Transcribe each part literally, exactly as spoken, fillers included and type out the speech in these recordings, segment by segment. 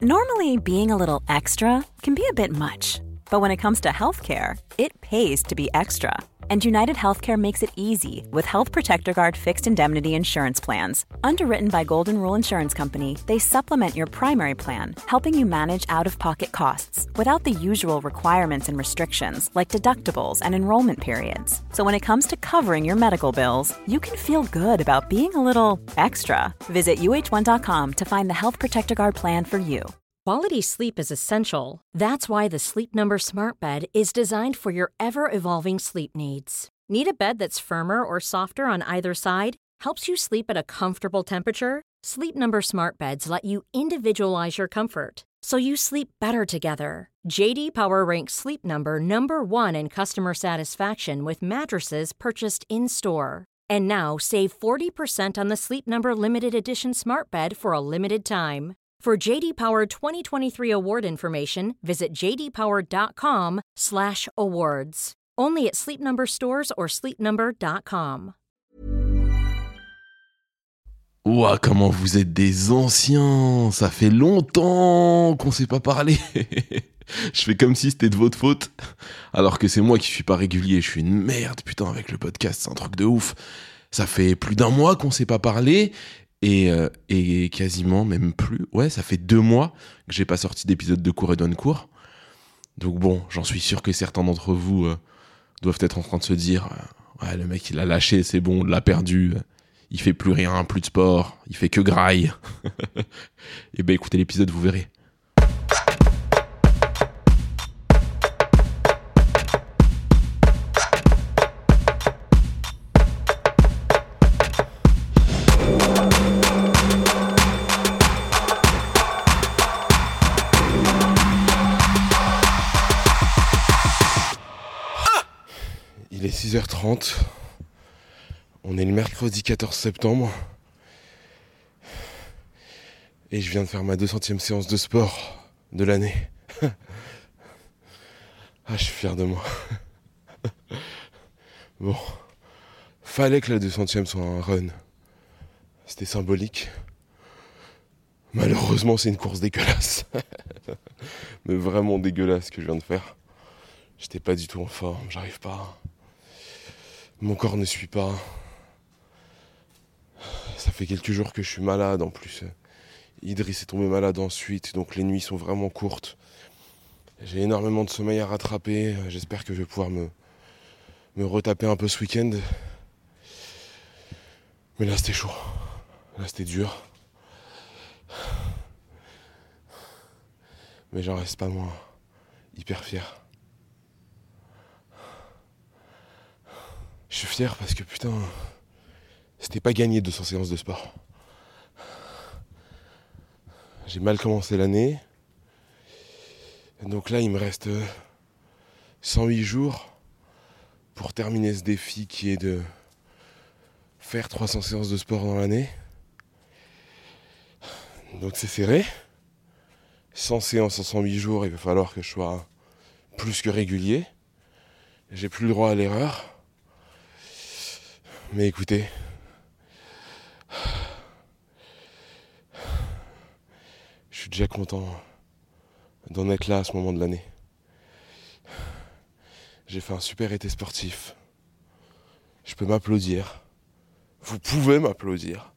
Normally, being a little extra can be a bit much, but when it comes to healthcare, it pays to be extra. And United Healthcare makes it easy with Health Protector Guard fixed indemnity insurance plans. Underwritten by Golden Rule Insurance Company, they supplement your primary plan, helping you manage out-of-pocket costs without the usual requirements and restrictions like deductibles and enrollment periods. So when it comes to covering your medical bills, you can feel good about being a little extra. Visit U H one dot com to find the Health Protector Guard plan for you. Quality sleep is essential. That's why the Sleep Number Smart Bed is designed for your ever-evolving sleep needs. Need a bed that's firmer or softer on either side? Helps you sleep at a comfortable temperature? Sleep Number Smart Beds let you individualize your comfort, so you sleep better together. J D Power ranks Sleep Number number one in customer satisfaction with mattresses purchased in-store. And now, save forty percent on the Sleep Number Limited Edition Smart Bed for a limited time. For J D Power twenty twenty-three award information, visit j d power dot com slash awards. Only at Sleep Number stores or sleep number dot com. Ouah, comment vous êtes des anciens! Ça fait longtemps qu'on s'est pas parlé. Je fais comme si c'était de votre faute, alors que c'est moi qui suis pas régulier. Je suis une merde, putain, avec le podcast, c'est un truc de ouf. Ça fait plus d'un mois qu'on s'est pas parlé. Et, euh, et quasiment, même plus, ouais, ça fait deux mois que j'ai pas sorti d'épisode de Cours et Donnecourt. Donc bon, j'en suis sûr que certains d'entre vous euh, doivent être en train de se dire euh, ouais, le mec il a lâché, c'est bon, on l'a perdu, il fait plus rien, plus de sport, il fait que graille. Et ben écoutez l'épisode, vous verrez. Il est six heures trente, on est le mercredi quatorze septembre et je viens de faire ma deux centième séance de sport de l'année. Ah, je suis fier de moi. Bon, fallait que la deux centième soit un run, c'était symbolique. Malheureusement c'est une course dégueulasse, mais vraiment dégueulasse que je viens de faire. J'étais pas du tout en forme, j'arrive pas. Mon corps ne suit pas. Ça fait quelques jours que je suis malade en plus. Idriss est tombé malade ensuite, donc les nuits sont vraiment courtes. J'ai énormément de sommeil à rattraper. J'espère que je vais pouvoir me, me retaper un peu ce week-end. Mais là c'était chaud. Là c'était dur. Mais j'en reste pas moins hyper fier. Je suis fier parce que putain, c'était pas gagné deux cents séances de sport. J'ai mal commencé l'année. Donc là, il me reste cent huit jours pour terminer ce défi qui est de faire trois cents séances de sport dans l'année. Donc c'est serré. cent séances en cent huit jours, il va falloir que je sois plus que régulier. J'ai plus le droit à l'erreur. Mais écoutez, je suis déjà content d'en être là à ce moment de l'année. J'ai fait un super été sportif. Je peux m'applaudir. Vous pouvez m'applaudir.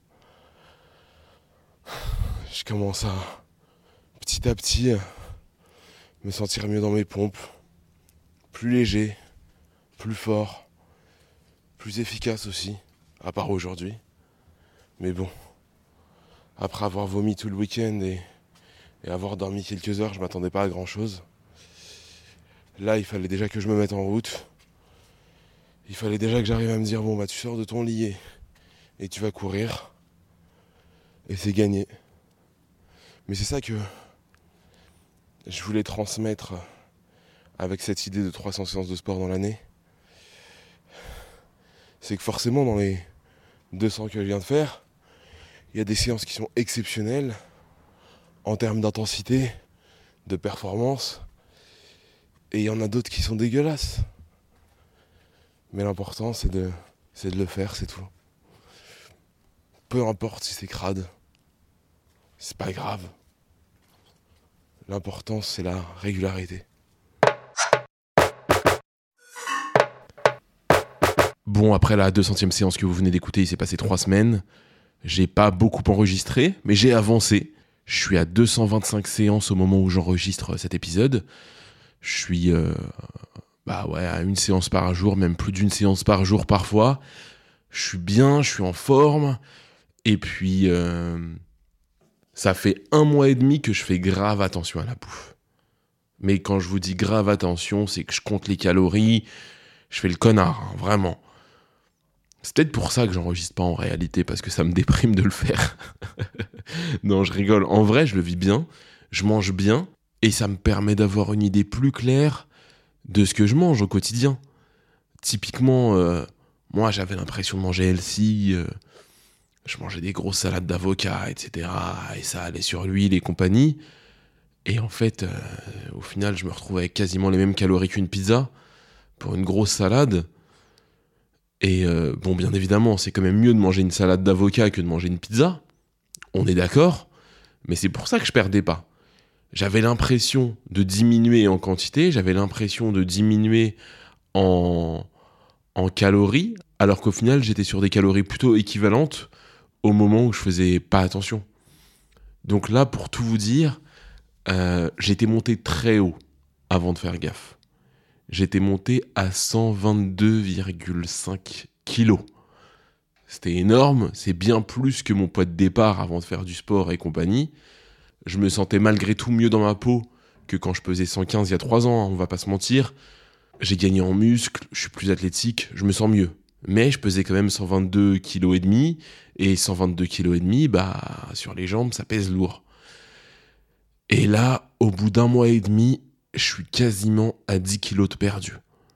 Je commence à, petit à petit, me sentir mieux dans mes pompes. Plus léger, plus fort. Plus efficace aussi, à part aujourd'hui. Mais bon, après avoir vomi tout le week-end et, et avoir dormi quelques heures, je m'attendais pas à grand chose. Là, il fallait déjà que je me mette en route. Il fallait déjà que j'arrive à me dire, bon bah tu sors de ton lit et, et tu vas courir. Et c'est gagné. Mais c'est ça que je voulais transmettre avec cette idée de trois cents séances de sport dans l'année. C'est que forcément dans les deux cents que je viens de faire, il y a des séances qui sont exceptionnelles en termes d'intensité, de performance, et il y en a d'autres qui sont dégueulasses. Mais l'important c'est de, c'est de le faire, c'est tout. Peu importe si c'est crade, c'est pas grave. L'important, c'est la régularité. Bon, après la deux centième séance que vous venez d'écouter, il s'est passé trois semaines. J'ai pas beaucoup enregistré, mais j'ai avancé. Je suis à deux cent vingt-cinq séances au moment où j'enregistre cet épisode. Je suis euh, bah ouais, à une séance par jour, même plus d'une séance par jour parfois. Je suis bien, je suis en forme. Et puis, euh, ça fait un mois et demi que je fais grave attention à la bouffe. Mais quand je vous dis grave attention, c'est que je compte les calories. Je fais le connard, hein, vraiment. C'est peut-être pour ça que j'enregistre pas en réalité, parce que ça me déprime de le faire. Non, je rigole. En vrai, je le vis bien, je mange bien, et ça me permet d'avoir une idée plus claire de ce que je mange au quotidien. Typiquement, euh, moi, j'avais l'impression de manger healthy, euh, je mangeais des grosses salades d'avocat, et cetera, et ça allait sur l'huile et compagnie. Et en fait, euh, au final, je me retrouvais avec quasiment les mêmes calories qu'une pizza, pour une grosse salade. Et euh, bon, bien évidemment, c'est quand même mieux de manger une salade d'avocat que de manger une pizza. On est d'accord, mais c'est pour ça que je perdais pas. J'avais l'impression de diminuer en quantité, j'avais l'impression de diminuer en, en calories, alors qu'au final, j'étais sur des calories plutôt équivalentes au moment où je faisais pas attention. Donc là, pour tout vous dire, euh, j'étais monté très haut avant de faire gaffe. J'étais monté à cent vingt-deux virgule cinq kilos. C'était énorme, c'est bien plus que mon poids de départ avant de faire du sport et compagnie. Je me sentais malgré tout mieux dans ma peau que quand je pesais cent quinze il y a trois ans, hein, on va pas se mentir. J'ai gagné en muscles, je suis plus athlétique, je me sens mieux. Mais je pesais quand même cent vingt-deux virgule cinq kilos, et cent vingt-deux virgule cinq kilos, bah, sur les jambes, ça pèse lourd. Et là, au bout d'un mois et demi, je suis quasiment à dix kilos de perdu.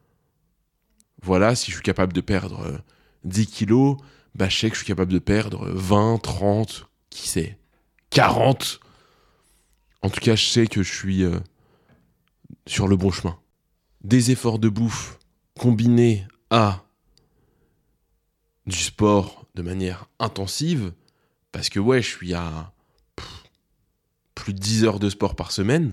Voilà, si je suis capable de perdre dix kilos, bah je sais que je suis capable de perdre vingt, trente, qui sait, quarante. En tout cas, je sais que je suis euh, sur le bon chemin. Des efforts de bouffe combinés à du sport de manière intensive, parce que ouais, je suis à pff, plus de dix heures de sport par semaine,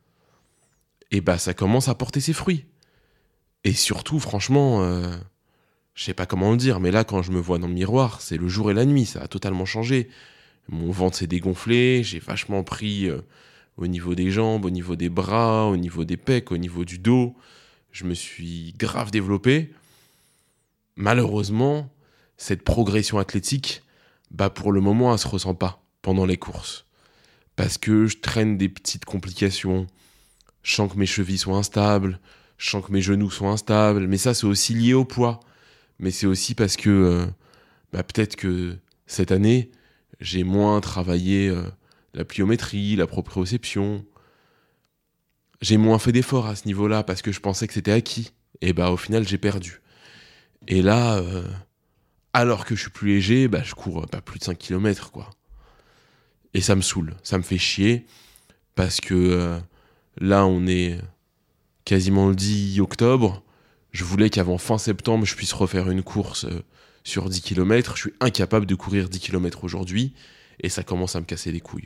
et bah ça commence à porter ses fruits. Et surtout, franchement, euh, je sais pas comment le dire, mais là, quand je me vois dans le miroir, c'est le jour et la nuit, ça a totalement changé. Mon ventre s'est dégonflé, j'ai vachement pris euh, au niveau des jambes, au niveau des bras, au niveau des pecs, au niveau du dos. Je me suis grave développé. Malheureusement, cette progression athlétique, bah pour le moment, elle se ressent pas pendant les courses. Parce que je traîne des petites complications. Je sens que mes chevilles sont instables, je sens que mes genoux sont instables, mais ça c'est aussi lié au poids. Mais c'est aussi parce que euh, bah, peut-être que cette année, j'ai moins travaillé euh, la pliométrie, la proprioception. J'ai moins fait d'efforts à ce niveau-là parce que je pensais que c'était acquis. Et bah au final j'ai perdu. Et là, euh, alors que je suis plus léger, bah je cours pas plus de cinq kilomètres, quoi. Et ça me saoule, ça me fait chier, parce que euh, là on est quasiment le dix octobre, je voulais qu'avant fin septembre, je puisse refaire une course euh, sur dix kilomètres. Je suis incapable de courir dix kilomètres aujourd'hui, et ça commence à me casser les couilles.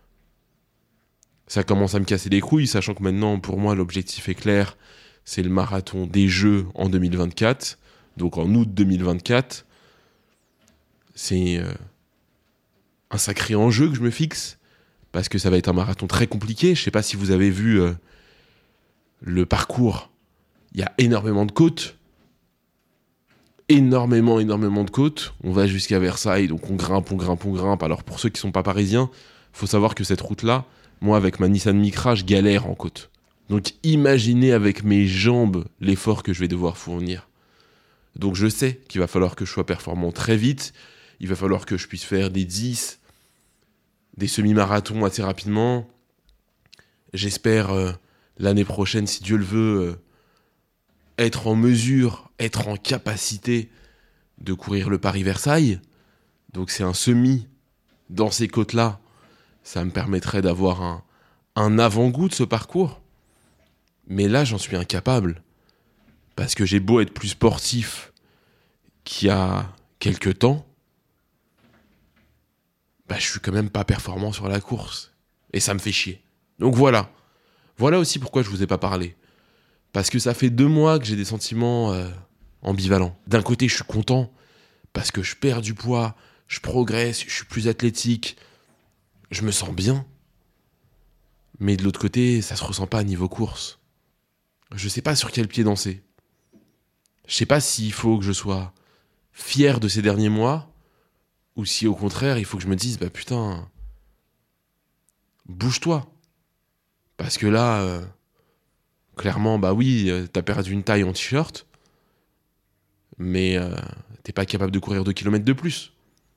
Ça commence à me casser les couilles, sachant que maintenant, pour moi, l'objectif est clair, c'est le marathon des Jeux en deux mille vingt-quatre, donc en août deux mille vingt-quatre. C'est euh, un sacré enjeu que je me fixe, parce que ça va être un marathon très compliqué. Je sais pas si vous avez vu euh, le parcours. Il y a énormément de côtes. Énormément, énormément de côtes. On va jusqu'à Versailles, donc on grimpe, on grimpe, on grimpe. Alors pour ceux qui sont pas parisiens, faut savoir que cette route-là, moi avec ma Nissan Micra, je galère en côte. Donc imaginez avec mes jambes l'effort que je vais devoir fournir. Donc je sais qu'il va falloir que je sois performant très vite. Il va falloir que je puisse faire des dix, des semi-marathons assez rapidement. J'espère euh, l'année prochaine, si Dieu le veut, euh, être en mesure, être en capacité de courir le Paris-Versailles. Donc c'est un semi dans ces côtes-là. Ça me permettrait d'avoir un, un avant-goût de ce parcours. Mais là, j'en suis incapable. Parce que j'ai beau être plus sportif qu'il y a quelques temps, bah, je suis quand même pas performant sur la course. Et ça me fait chier. Donc voilà. Voilà aussi pourquoi je vous ai pas parlé. Parce que ça fait deux mois que j'ai des sentiments euh, ambivalents. D'un côté, je suis content parce que je perds du poids, je progresse, je suis plus athlétique, je me sens bien. Mais de l'autre côté, ça se ressent pas à niveau course. Je sais pas sur quel pied danser. Je sais pas s'il faut que je sois fier de ces derniers mois ou si au contraire, il faut que je me dise, bah putain, bouge-toi. Parce que là... Euh, Clairement, bah oui, euh, t'as perdu une taille en t-shirt, mais euh, t'es pas capable de courir deux kilomètres de plus.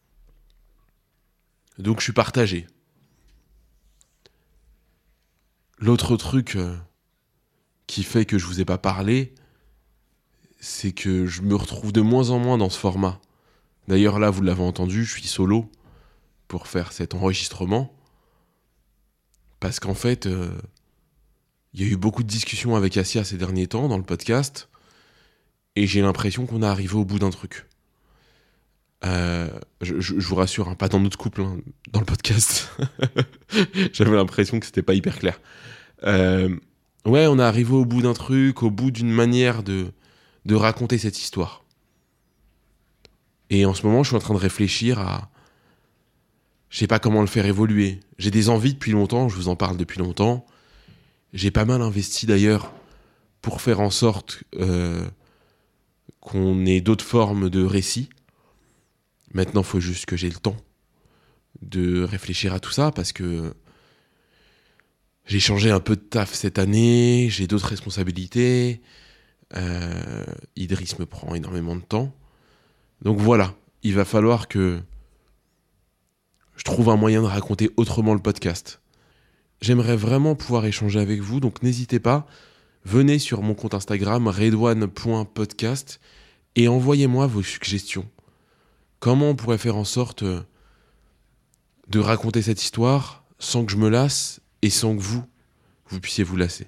Donc je suis partagé. L'autre truc euh, qui fait que je vous ai pas parlé, c'est que je me retrouve de moins en moins dans ce format. D'ailleurs là, vous l'avez entendu, je suis solo pour faire cet enregistrement. Parce qu'en fait... Euh, Il y a eu beaucoup de discussions avec Assia ces derniers temps dans le podcast et j'ai l'impression qu'on est arrivé au bout d'un truc. Euh, je, je, je vous rassure, hein, pas dans notre couple, hein, dans le podcast. J'avais l'impression que c'était pas hyper clair. Euh, ouais, on est arrivé au bout d'un truc, au bout d'une manière de, de raconter cette histoire. Et en ce moment, je suis en train de réfléchir à... Je sais pas comment le faire évoluer. J'ai des envies depuis longtemps, je vous en parle depuis longtemps. J'ai pas mal investi d'ailleurs pour faire en sorte euh, qu'on ait d'autres formes de récits. Maintenant, il faut juste que j'ai le temps de réfléchir à tout ça parce que j'ai changé un peu de taf cette année, j'ai d'autres responsabilités. Euh, Idriss me prend énormément de temps. Donc voilà, il va falloir que je trouve un moyen de raconter autrement le podcast. J'aimerais vraiment pouvoir échanger avec vous, donc n'hésitez pas, venez sur mon compte Instagram redouane point podcast et envoyez-moi vos suggestions. Comment on pourrait faire en sorte de raconter cette histoire sans que je me lasse et sans que vous, vous puissiez vous lasser.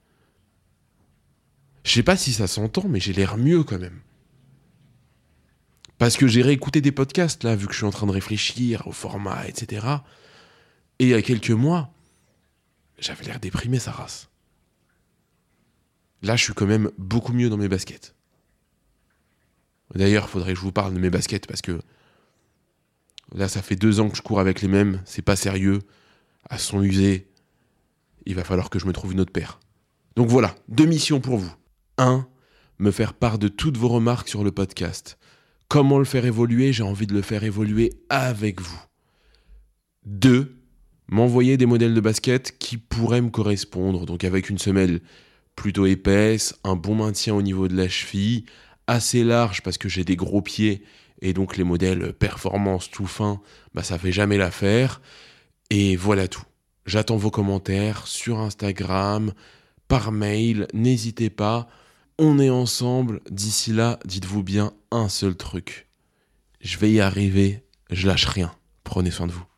Je sais pas si ça s'entend, mais j'ai l'air mieux quand même. Parce que j'ai réécouté des podcasts, là, vu que je suis en train de réfléchir au format, et cetera. Et il y a quelques mois, j'avais l'air déprimé, sa race. Là, je suis quand même beaucoup mieux dans mes baskets. D'ailleurs, il faudrait que je vous parle de mes baskets, parce que là, ça fait deux ans que je cours avec les mêmes, c'est pas sérieux, elles sont usées, il va falloir que je me trouve une autre paire. Donc voilà, deux missions pour vous. Un, me faire part de toutes vos remarques sur le podcast. Comment le faire évoluer ? J'ai envie de le faire évoluer avec vous. Deux, m'envoyer des modèles de basket qui pourraient me correspondre, donc avec une semelle plutôt épaisse, un bon maintien au niveau de la cheville, assez large parce que j'ai des gros pieds et donc les modèles performance tout fin, bah ça fait jamais l'affaire. Et voilà tout. J'attends vos commentaires sur Instagram, par mail, n'hésitez pas. On est ensemble. D'ici là, dites-vous bien un seul truc. Je vais y arriver, je lâche rien. Prenez soin de vous.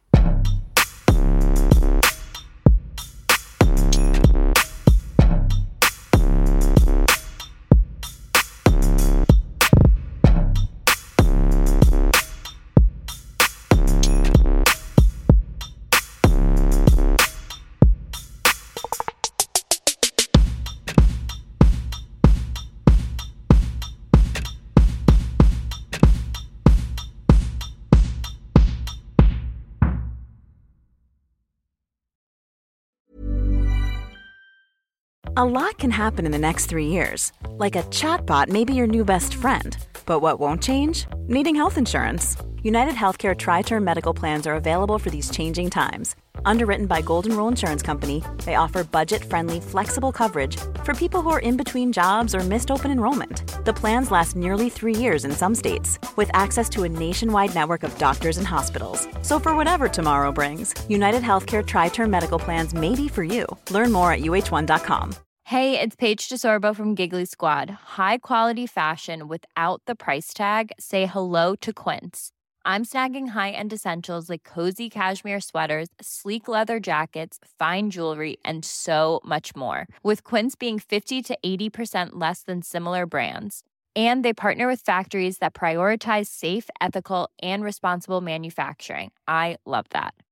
A lot can happen in the next three years. Like a chatbot may be your new best friend. But what won't change? Needing health insurance. United Healthcare Tri-Term Medical Plans are available for these changing times. Underwritten by Golden Rule Insurance Company, they offer budget-friendly, flexible coverage for people who are in between jobs or missed open enrollment. The plans last nearly three years in some states, with access to a nationwide network of doctors and hospitals. So for whatever tomorrow brings, United Healthcare Tri-Term Medical Plans may be for you. Learn more at U H one dot com. Hey, it's Paige DeSorbo from Giggly Squad. High quality fashion without the price tag. Say hello to Quince. I'm snagging high-end essentials like cozy cashmere sweaters, sleek leather jackets, fine jewelry, and so much more. With Quince being fifty to eighty percent less than similar brands. And they partner with factories that prioritize safe, ethical, and responsible manufacturing. I love that.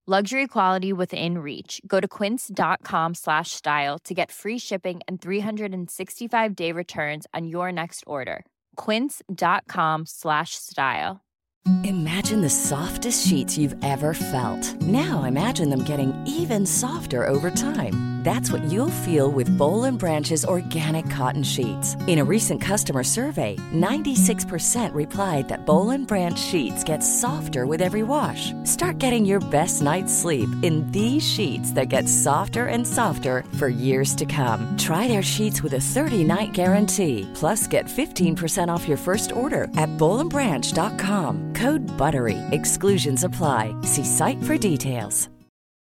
Luxury quality within reach. Go to quince.com slash style to get free shipping and three sixty-five day returns on your next order. Quince.com slash style. Imagine the softest sheets you've ever felt. Now imagine them getting even softer over time. That's what you'll feel with Boll and Branch's organic cotton sheets. In a recent customer survey, ninety-six percent replied that Boll and Branch sheets get softer with every wash. Start getting your best night's sleep in these sheets that get softer and softer for years to come. Try their sheets with a thirty-night guarantee. Plus, get fifteen percent off your first order at boll and branch dot com. Code BUTTERY. Exclusions apply. See site for details.